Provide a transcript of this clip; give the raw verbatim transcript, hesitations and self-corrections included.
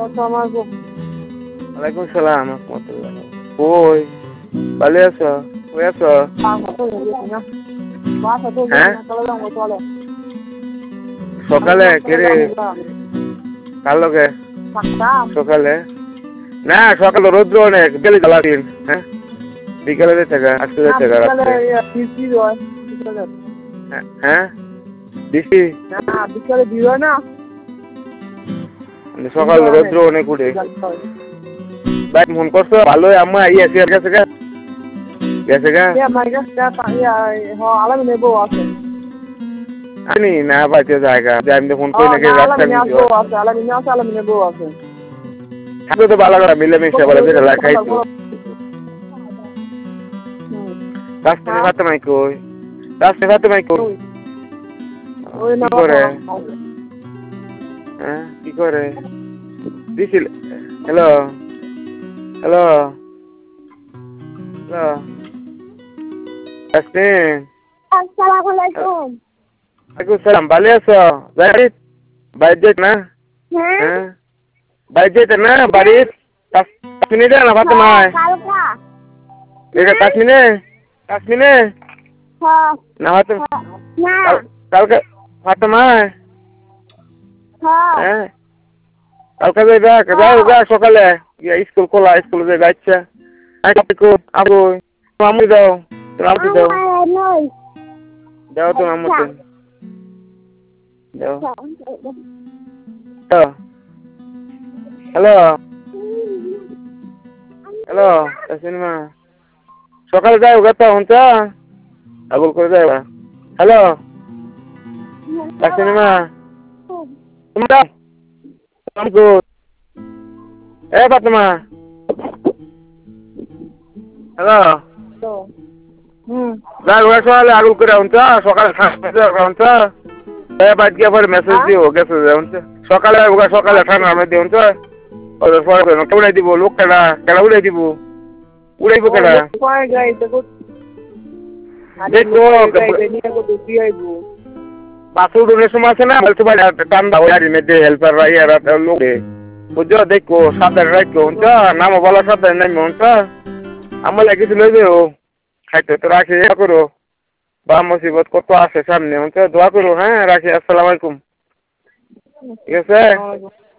ওয়ালাইকুম সালাম রহমতুল্লাহ। কই ভালো আছো? কই আছো? হ্যাঁ সকালে কেরে কার লগে সকালে না সকালে রৌদ্র অনেক বিকেলে জ্বালা দিন। হ্যাঁ বিকেলে যেতে গা আজকে যেতে গা রাত্রে। হ্যাঁ বৃষ্টি বিকালে দিও না সকাল রৌদ্র অনেক উঠে ভাই মন করছো ভালো আম্মা আইয়া আছে গেছে গা গেছে গা আলামিনের বউ আছে আনি না পাইতে জায়গা যে আমি ফোন করি নাকি রাস্তা আছে আলামিনে আছে আলামিনের বউ আছে থাকলে তো ভালো করে মিলেমিশে বলে যেটা লাগাইতো রাস্তা ফাতে মাই কই রাস্তা ফাতে মাই কই ওই না কি করে হ্যাঁ কি করে দিছিল হ্যালো হ্যালো হ্যালো আসেন আসসালামু আলাইকুম ওয়ালাইকুম সালাম ভালো আছো বাড়ি বাড়ি যেত না হ্যাঁ বাড়ি যেত না বাড়ি কাশ্মীরে যায় না ফাতে মাই এটা কাশ্মীরে কাশ্মীরে না ফাতে কালকে ফাতে মাই হ্যাঁ কালকে যাইবা যাও যা সকালে স্কুল খোলা স্কুলে যাই বাচ্চা আবু মামু দাও তোর আমু দাও দাও তোর আমুতে দাও হ্যালো হ্যালো সিনেমা সকালে যাও গেতো হন্ত আগুল করে যাইবা হ্যালো সিনেমা তোমরা এ ফাতেমা হ্যালো যাই ওরা সকালে আগুল করে হন্ত সকালে হন্ত বাদ গিয়ে পরে মেসেজ দিও গেছে সকালে সকালে ঠান্ডার মধ্যে হন্ত উড়াই দিব লোক কেডা কেডা উড়াই দিব উড়াইব কেডা বাসুর উড়নের সময় আছে না ঠান্ডা ওয়ারি মেয়েদের হেল্পার ইয়ারা লোকে বুঝছো দেখো সাবধানে রাখো হন্ত নামও বলা সাবধানে নামবে হন্ত আমার কিছু লই যাও খাইতে তো রাখি ইয়া করো বা মুসিবত কত আছে সামনে হন্ত দোয়া করো হ্যাঁ রাখি আসসালামু আলাইকুম ঠিক আছে